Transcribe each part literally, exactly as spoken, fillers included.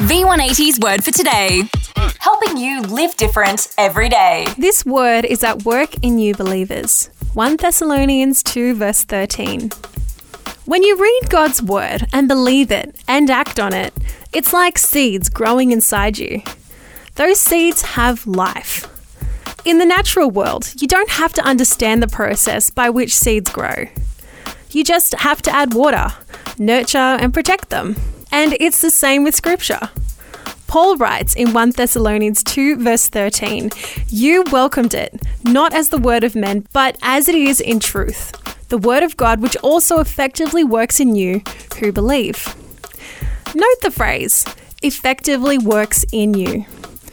V one eighty's Word for Today. Helping you live different every day. This word is at work in you believers. First Thessalonians two verse thirteen. When you read God's word and believe it and act on it, it's like seeds growing inside you. Those seeds have life. In the natural world, you don't have to understand the process by which seeds grow. You just have to add water, nurture and protect them. And it's the same with Scripture. Paul writes in First Thessalonians two verse thirteen, "You welcomed it, not as the word of men, but as it is in truth, the word of God which also effectively works in you who believe." Note the phrase, effectively works in you.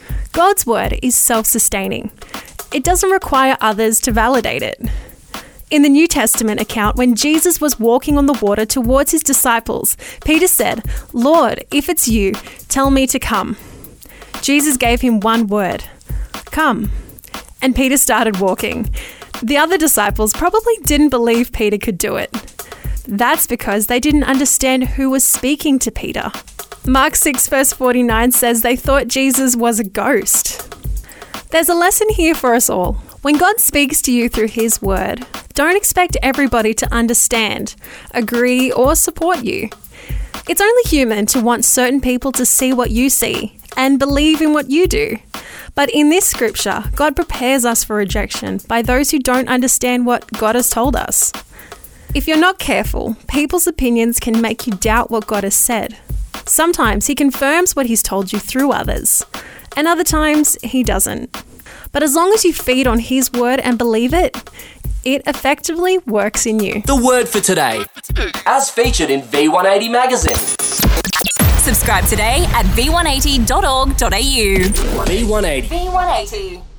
God's word is self-sustaining. It doesn't require others to validate it. In the New Testament account, when Jesus was walking on the water towards his disciples, Peter said, "Lord, if it's you, tell me to come." Jesus gave him one word, "Come." And Peter started walking. The other disciples probably didn't believe Peter could do it. That's because they didn't understand who was speaking to Peter. Mark six verse forty-nine says they thought Jesus was a ghost. There's a lesson here for us all. When God speaks to you through his word, don't expect everybody to understand, agree, or support you. It's only human to want certain people to see what you see and believe in what you do. But in this scripture, God prepares us for rejection by those who don't understand what God has told us. If you're not careful, people's opinions can make you doubt what God has said. Sometimes he confirms what he's told you through others, and other times he doesn't. But as long as you feed on his word and believe it, it effectively works in you. The Word for Today, as featured in V one eighty magazine. Subscribe today at v one eighty dot org dot a u. V one eighty. V one eighty.